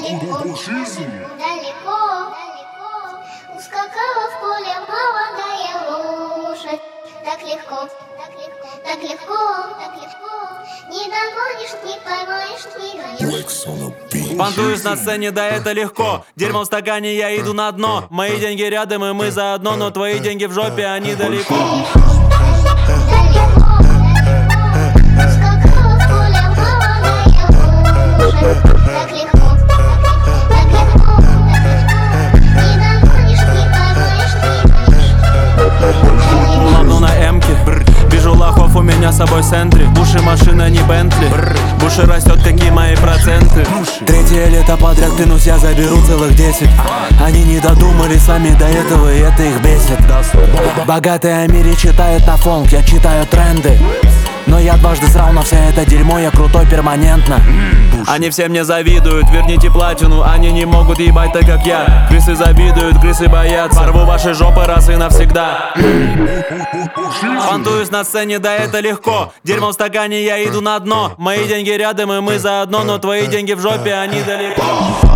далеко, ускакала в поле молодая лошадь. Так легко, так легко, так легко, так легко. Не догонишь, не поймаешь, не гонишь. Понтуюсь на сцене, да это легко. Дерьмо в стакане, я иду на дно. Мои деньги рядом, и мы заодно. Но твои деньги в жопе, они далеко. Ловну на эмке, вижу лохов у меня с собой в центре. Буши машина, не Бентли. Буши растет, какие мои проценты. Третье лето подряд, клянусь, я заберу целых 10. Они не додумались сами до этого, и это их бесит. Богатые о мире читают на фонк, я читаю тренды. Но я дважды срал на все это дерьмо, я крутой перманентно. Они все мне завидуют, верните платину. Они не могут ебать так, как я. Крысы завидуют, крысы боятся. Порву ваши жопы раз и навсегда. Понтуюсь на сцене, да это легко. Дерьмо в стакане, я иду на дно. Мои деньги рядом, и мы заодно. Но твои деньги в жопе, они далеко.